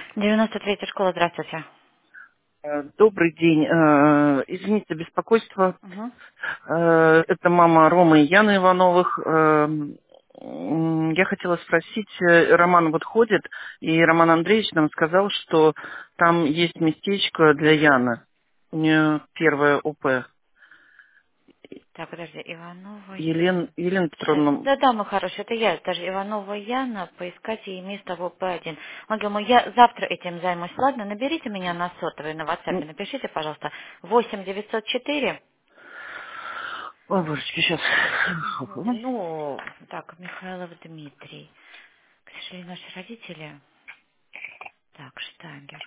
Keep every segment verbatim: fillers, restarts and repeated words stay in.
девяносто третья школа, здравствуйте. Э, Добрый день. Э, Извините за беспокойство. Угу. Э, Это мама Ромы и Яны Ивановых. Э, м, Я хотела спросить, э, Роман вот ходит, и Роман Андреевич нам сказал, что там есть местечко для Яны. У нее первое ОП. Так, подожди, Иванова Елена, Яна. Елена Сейчас. Петровна, Да-да, мой хороший, это я, даже Иванова Яна, поискать ей место в оп один. Ольга, мой, я завтра этим займусь, ладно? Наберите меня на сотовый, на WhatsApp, м, напишите, пожалуйста, восемь девятьсот четыре. ой, божечки, сейчас. Ну, так, Михайлов Дмитрий. К сожалению, наши родители. Так, Штагер.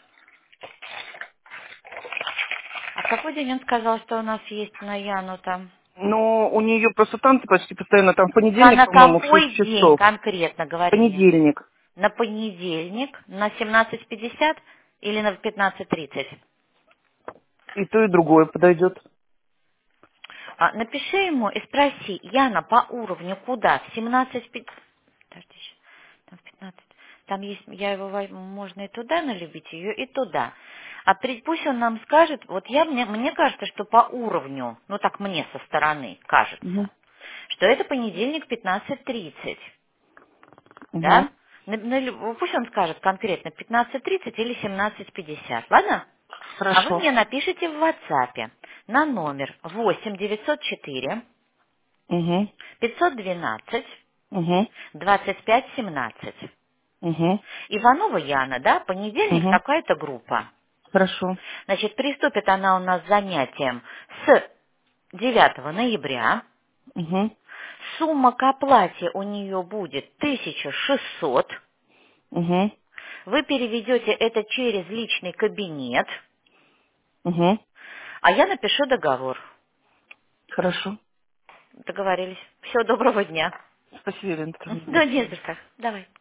А в какой день он сказал, что у нас есть на Яну там? Но у нее просто танцы почти постоянно, там в А понедельник, на по-моему, в шесть какой день часов. конкретно, говори мне? Понедельник. На понедельник на семнадцать пятьдесят или на пятнадцать тридцать? И то, и другое подойдет. А, напиши ему и спроси, Яна, по уровню куда? В семнадцать пятьдесят? Подожди, щас. Там в пятнадцать. Там есть, я его возьму, можно и туда налюбить ее, и туда. А при- пусть он нам скажет, вот я, мне, мне кажется, что по уровню, ну так мне со стороны кажется, Угу. что это понедельник пятнадцать тридцать. Угу. Да? На- на лю- пусть он скажет конкретно пятнадцать тридцать или семнадцать пятьдесят, ладно? А вы Хорошо. мне напишите в WhatsApp на номер восемь девятьсот четыре Угу. пятьсот двенадцать Угу. двадцать пять семнадцать. Угу. Иванова Яна, да, понедельник Угу. такая-то группа. Хорошо. Значит, приступит она у нас с занятием с девятого ноября. Угу. Сумма к оплате у нее будет тысяча шестьсот. Угу. Вы переведете это через личный кабинет, Угу. а я напишу договор. Хорошо. Договорились. Всего доброго дня. Спасибо, Елена Петровна. До Да не свидания. за что. Давай.